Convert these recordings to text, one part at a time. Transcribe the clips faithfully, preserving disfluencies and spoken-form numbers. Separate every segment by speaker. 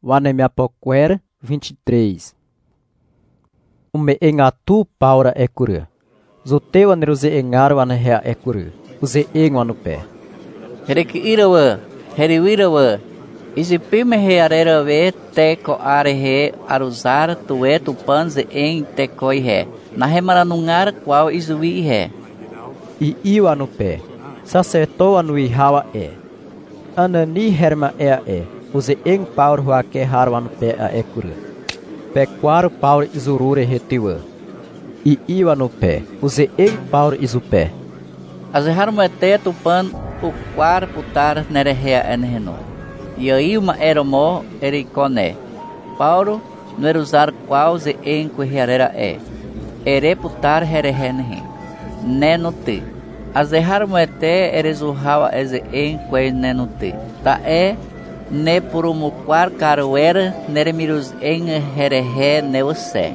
Speaker 1: Wanemiapoquer vinte e três. Ume engatu paura ekuru. Zoteu aneruze engaru anehea ekuru. Uze engwanu pé.
Speaker 2: Hereki irawa, heriwirawa. Isipime hearera ve teko arehe aruzar tué tupanze em tecoihe. Na remaranungar qual izuihe.
Speaker 1: I iwa no pé. Sacertou anuihawa e. Anani herma ea e. Uze eng paur huake harwan pé a ekuru. Pequaro paur izurure retiwa. I iwa no pé. Uze eng paur izupé.
Speaker 2: Azerharmo ete tupan o quar putar nerehea enreno. E aí uma eromo ericone. Paulo no erusar qual ze en cuiharera e. Ere putar herehenhe. Nenote. Azerharmo ete erezuhawa eze en que nenote. Ta e ne purumu quar caroera neremirus en herehe neose.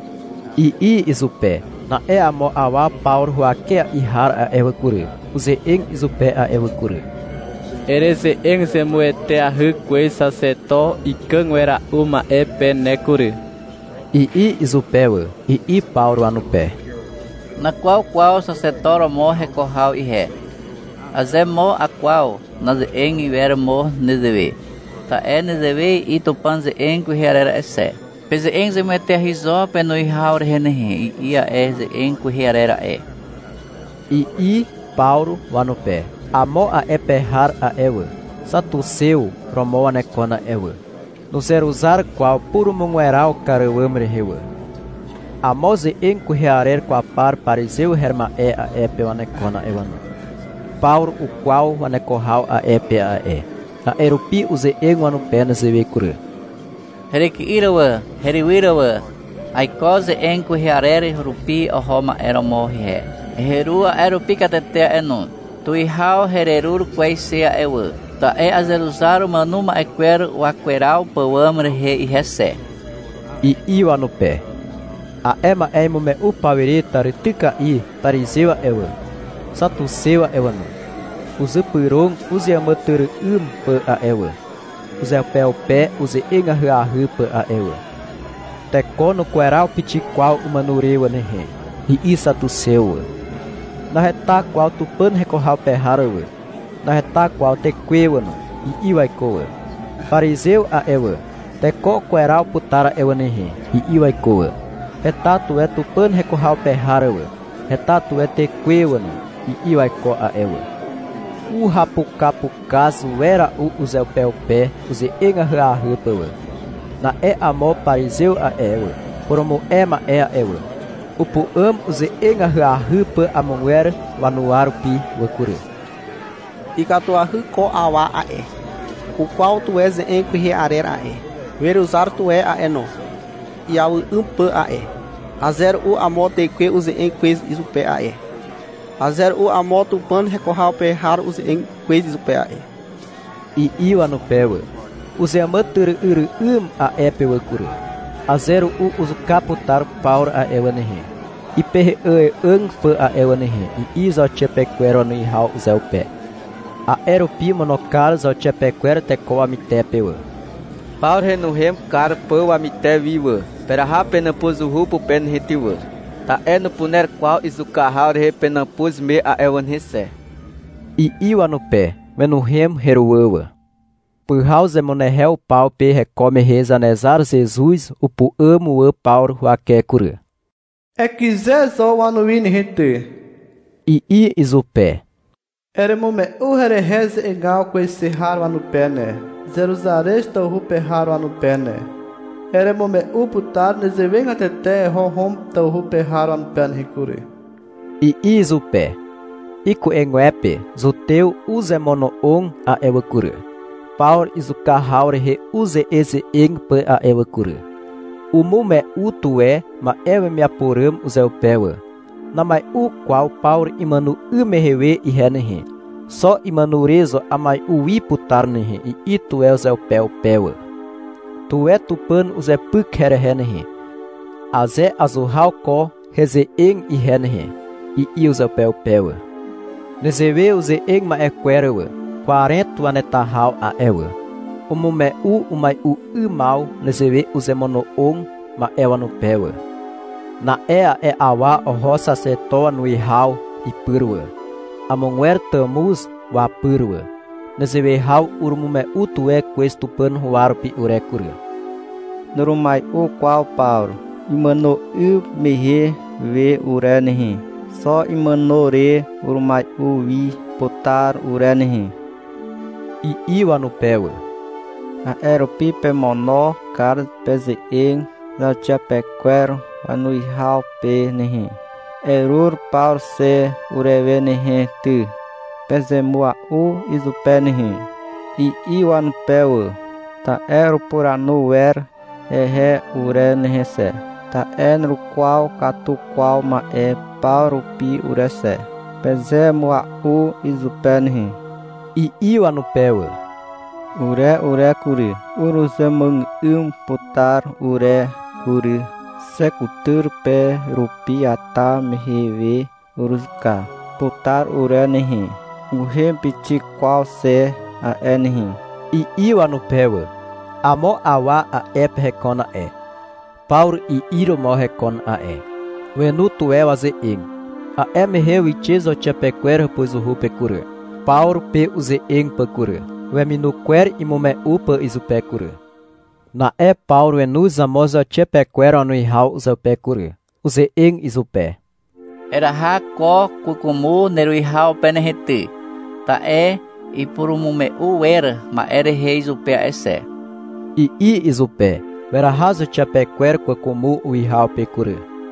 Speaker 1: I i izupé. Na e amo awa paur huake a ihar a evakuru. Uze eng izupé a evakuru.
Speaker 3: Ereze eng se muete a hukwe saceto e canguera uma epe necuru.
Speaker 1: I i izupewa, i i pauro anupé.
Speaker 2: Na qual qual sacetoro mo recorral e ré. Azemo a qual nas eng ivera mo nezeve. Ta é nezeve e tupanze eng cuiharera esse. Pese eng se muete a riso peno i haur renehe e ia eze eng cuiharera e.
Speaker 1: I i pauro anupé. Amo a epehar a ewa. Satuseu romo anecona ewa. No zeruzar qual puro mungueral caruamre rewa. Amoze encurearer com a par pariseu herma e a epe anecona ewa. Pauro o qual anecorral a epe a e. A erupi uze enguano penas e vecura.
Speaker 2: Hereki irawa, heriwirawa. Ai cose encurearer rupi o Roma eromohi he. Herua erupi catetea enon. Tuihau hererur quaisea ewa. Ta e azeluzaru manuma equer o aqueral pauamre re e rece.
Speaker 1: I iwa no pé. A ema emo me upawiri taritika i tarizewa ewa. Satusewa ewa no. Uze purong uze amatur um pe a ewa. Uze pel pé uze engarrahu pe a ewa. Teko no queral pitiqual umanurewa nehe. I i satusewa. Na reta qual tupan recorral perharawa. Na reta qual tequewa no. I iwaikoa. Pariseu a ewa. Teco queral putara ewa nehe. I iwaikoa. Retatu é tupan recorral perharawa. Retatu é tequewa no. I iwaiko a ewa. U rapucapucaso era u uzel pel pé. Uze engarrahapawa. Na é amor pariseu a ewa. Promo ema é a ewa. Upu am uze engarrahupa a mulher wanuaru pi wakuru.
Speaker 4: Ikatuahu ko awa a e. O qual tu és encuiharer a e. Verusar tu é a eno. E ao umpa a e. A zero o amote que uze enquez isupé a e. A zero o amoto pan recorral perrar uze enquez isupé a e.
Speaker 1: I iwa no pewa. Uze amatur uru um a epe wakuru. A zero u uzu caputar paur a ewa nehe. I perre e ang fa a ewa nehe. I iso chepequero no ihau uzel pé. A erupi monocar zo chepequero teco a mitepewa.
Speaker 3: Paur renuhem car pau a mite viva. Pera rapena pus o rupo pen retiwa. Ta é no puner qual izucarral repena pus me a ewan rece.
Speaker 1: I iwa no pé. Menuhem heruawa. Por ze monehel pau pe recome reza nezar Jesus o pu amo o paur huaque cura.
Speaker 4: É que zezo anuin rete.
Speaker 1: I i isupé.
Speaker 4: Eremo me uhere reze egal com esse raro anu pene. Zeruzaresta o rupe raro anu pene. Eremo me uputar nezevenga tete rom tau rupe raro anu pene ricure.
Speaker 1: I i isupé. Iku enguepe zuteu uze mono on a ewakura. Paur izucarraure re uze eze engpa a ewakura. O mume utue ma ewe me apuram uzelpewa. Na mai u qual paur imanu umehewe i renehe. Só imanurezo a mai ui putar nehe i itu é uzelpeu pewa. Tu é tupan uzepuk here renehe. Aze azurral ko reze eng i renehe. I i uzelpeu pewa. Nezewe uze eng ma equerewa. Quarento anetarral a ewa. umume u umai u mau nezeve uzemono on ma ewa no pewa. Na ea e awa o rosa se toa no ihau i purwa. Amonguer tamus wa purwa. Nezeve hau urmume u tue questo pan huaro pi urecura.
Speaker 5: Nurumai u qual Paulo. Imano u mehe ve urenehi. Só imano re urumai u vi potar urenehi.
Speaker 1: I iwa no pewa.
Speaker 5: A eropi pe mono car peze eng da chapequero anui hau pe nehi. Erur Paulo se ureve nehi tu. Peze mua u izupe nehi. I iwa no pewa. Ta ero por anu ver ehe ure nehi se. Ta enru qual catu qual ma e Paulo pi urese. Peze mua u izupe nehi.
Speaker 1: I iwa no pewa.
Speaker 5: Ure ure kuri, uruzemang um putar ure kuri, sekutur pe rupi ata meheve uruzka, putar ure nehi, uhe pichi qual se a enhi.
Speaker 1: I iwa no pewa, amo awa a ep recona e, Paulo i iro mo recona a e, wenu tue waze ing, a e meheu i chezo chapequer pois o rupe cura, Paulo pe uze ing pa cura. Weminu quer imume upa izupecura. Na e Paulo enus amosa chepequera no ihau uzapecura. Uze eng izupe.
Speaker 2: Era ha ko kukumu neru ihau penehete. Ta e ipurumume uera ma ere rei izupe a esse.
Speaker 1: I i izupe. Vera raso chepequer kukumu u ihau pecura.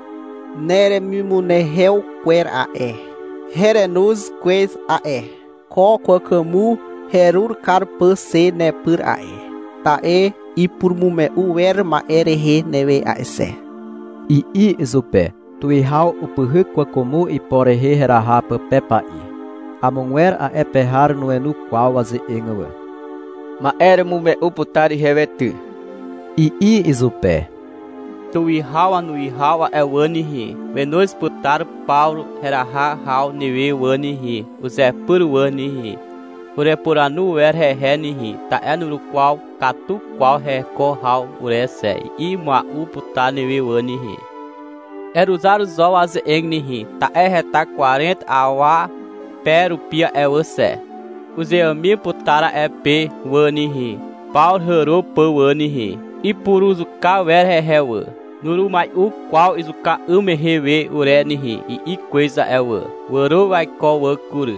Speaker 4: Nere mimune heu quer a e. Herenus quez a e. Ko kukumu herur carpa se ne pur ae. Ta e i purmume uer ma ere he neve a esse.
Speaker 1: I i izupe. Tu ihau upuhuk kwa komu i pore he herahapa pepa i. Amonguer a epehar no enu qual waze engawa.
Speaker 3: Ma ere mume uputari hevetu.
Speaker 1: I i izupe.
Speaker 6: Tu ihau anu ihau e wanihi. Venus putar Paulo heraha hau neve wanihi. Uze pur wanihi. Ure por anu er he he nihi, ta enu qual catu qual he ko hau ure se, i ma u puta nevi wanihi. Er usar os oas eng nihi, ta e he ta quarenta awa peru pia e você. Use ami putara e pe wanihi, Paul hero pe wanihi, i por uso ka ver he he wa. Nuru mai u qual izuka ume he we ure nihi, i i coisa e wa, waro vai ko wa kuru.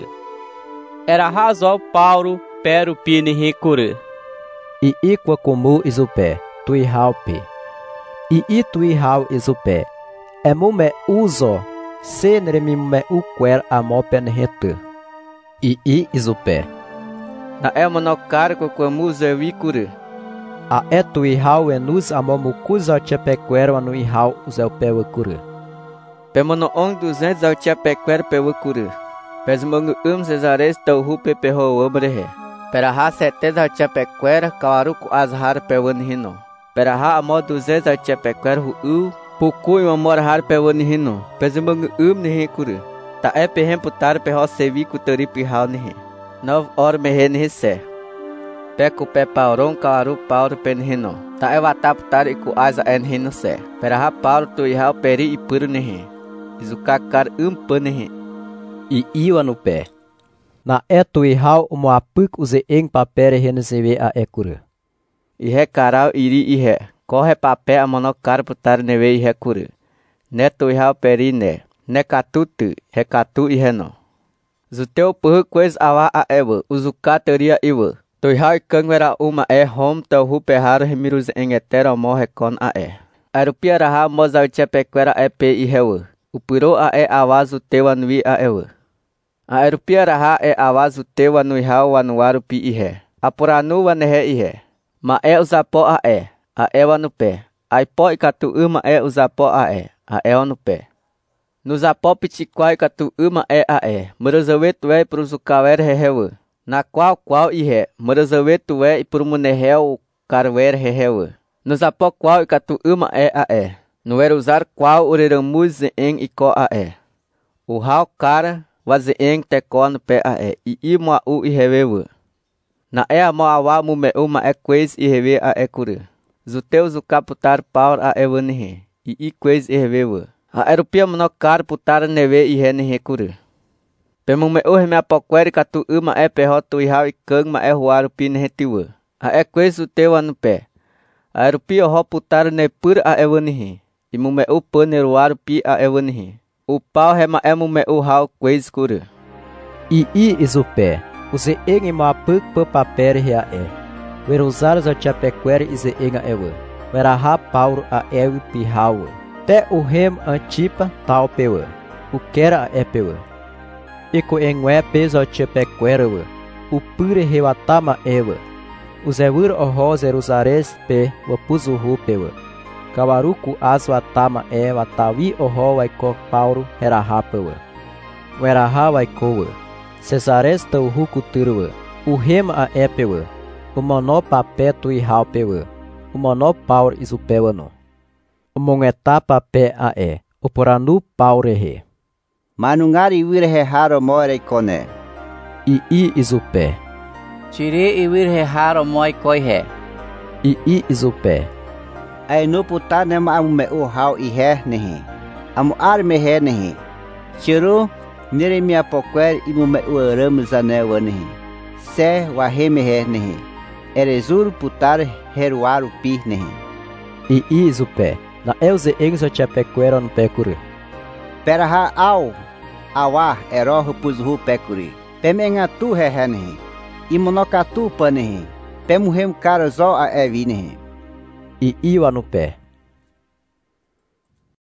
Speaker 6: Era razão Paulo pero pini hikuru.
Speaker 1: I i kwa komu izupe, tu ihau pe. I i tu ihau izupe. Emume uzo, se neremimume u quer amo penhetu. I i izupe.
Speaker 3: Na e monokar kwa komu zevikuru.
Speaker 1: A e tu ihau enus amo mukuza chepequer anu ihau uzel pewa kuru.
Speaker 3: Pemono on duzentos ao chepequer pewa kuru. Pesmangu um cesares tau rupe perro obrehe. Peraha seteza ao chepequer kawaruku azhar pewan hino. Peraha amo duzentos ao chepequer hu u puku e amor har pewan hino. Pesmangu um nihe kuru. Ta e pehem putar perro sevi kutaripi hau nihe. Nov or mehe nihe se. Peku pe pauron kawaru paur pen hino. Ta e watap tar iku aza en hino se. Peraha paur tu ihau peri ipuru nihe. Izukakar um pan nihe.
Speaker 1: I iwa no pé. Na e tu ihau umo apuk uze eng papere renezeve a ekura.
Speaker 3: Ihe karau iri ihe. Corre papé a monokar putar neve ihe kuru. Ne tu ihau peri ne. Ne katutu. He katu ihe no. Zuteu puhu quez awa a ewa. Uzuka teria iwa. Tu ihau ikangwera uma e hom tau hupe haro hemiruz eng etera morre kon a e. Arupia raha mozau chepequera e pe ihewa. Upuro a e awazu tewa nui a ewa. A erupia raha e awazu tewa nui hau wanuaru pi ihe. Apuranu wanehe ihe. Ma e uzapo a e. A e wanupe. Ai po ikatu uma e uzapo a e. A e wanupe. Nuzapo pichikwa ikatu uma e a e. Murazawe tuwe pruzukawer hehewa. Na qual qual ihe. Murazawe tuwe ipurmuneheu karwer hehewa. Nuzapo qual ikatu uma e a e. Nuer usar qual ureramuz eng iko a e. O hau cara waze eng te kon pe a e. I i mua u i hewewa. Na é a mo awa mu me uma é quez e reve a é cura. Zuteu zuka putar Paulo a é vanihe. E i quez e reve a erupia monokar putar neve e rene cura. Pemu me o me apoqueri katu uma é perroto e hau e kang ma é ruaru pin retiwa. A é quez zuteu anu pé. A erupia ro putar ne pur a é vanihe. E mu me o pane ruaru pi a é vanihe. O pau rema é mu me o hau quez cura.
Speaker 1: I i isupé. Use eng ma puk pe papere rea é. Verusar za chapequere ize enga ewe. Veraha Paulo a ewe pihawe. Te o rem antipa tal pewe. O quera a epewe. Iko engwe peso chapequere we. O pure rewatama ewe. O zewur oho zeruzares pe o puzuhu pewe. Kawaruku aswatama e watawi oho waiko Paulo heraha pewe. Veraha waikowe. Cesares tau huku turwe. O rem a epewe. O mono papé tu e halpewe. O mono paur isupewano. O mongeta papé a e. O poranu paurehe.
Speaker 7: Manungari virhe haro more kone.
Speaker 1: I i isupé.
Speaker 2: Tire e virhe haro moi koihe.
Speaker 1: I i isupé.
Speaker 7: Ai no putar ne ma me o hau i he nehi. Amu ar me he nehi. Chiru nere mi apoquer i mu me o ram zane wanihi. Se wa he me he nehi. Erezur putar heruaru pi nehi.
Speaker 1: I i isupé. Na euze engzo chapequero no pecure.
Speaker 7: Peraha au. Awa erohu puzhu pecuri. Pemenga tu he he nehi. I monokatu panehi. Pemuhem cara zo a evi nehi.
Speaker 1: I i wa no pé.